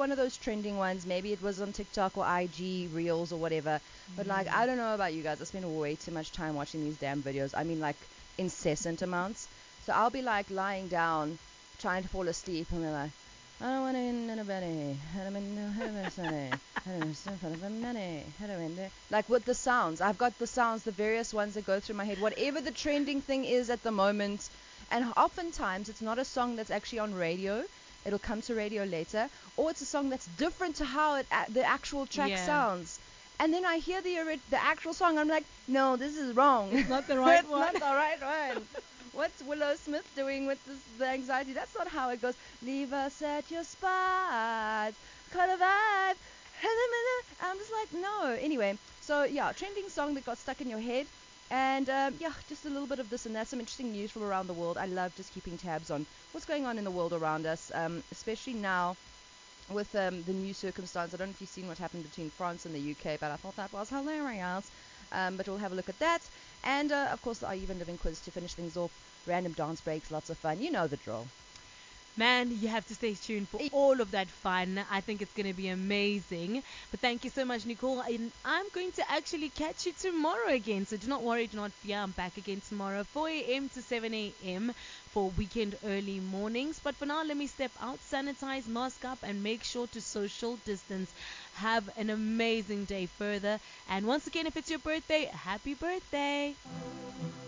one of those trending ones. Maybe it was on TikTok or IG Reels or whatever. But like, I don't know about you guys. I spend way too much time watching these damn videos. I mean, like incessant amounts. So I'll be like lying down, trying to fall asleep, and be like, I don't want to in anybody. Like with the sounds. I've got the sounds, the various ones that go through my head. Whatever the trending thing is at the moment. And oftentimes it's not a song that's actually on radio. It'll come to radio later. Or it's a song that's different to how the actual track sounds. And then I hear the actual song. I'm like, no, this is wrong. It's not the right one. It's not the right one. What's Willow Smith doing with the anxiety? That's not how it goes. Leave us at your spot. Cut a vibe. I'm just like, no. Anyway, so yeah, trending song that got stuck in your head. And just a little bit of this and that. Some interesting news from around the world. I love just keeping tabs on what's going on in the world around us, especially now with the new circumstance. I don't know if you've seen what happened between France and the UK, but I thought that was hilarious. But we'll have a look at that. And, of course, the Are You Even Living quiz to finish things off. Random dance breaks, lots of fun. You know the drill. Man, you have to stay tuned for all of that fun. I think it's going to be amazing. But thank you so much, Nicole. And I'm going to actually catch you tomorrow again. So do not worry, do not fear. I'm back again tomorrow, 4 a.m. to 7 a.m. for weekend early mornings. But for now, let me step out, sanitize, mask up, and make sure to social distance. Have an amazing day further. And once again, if it's your birthday, happy birthday.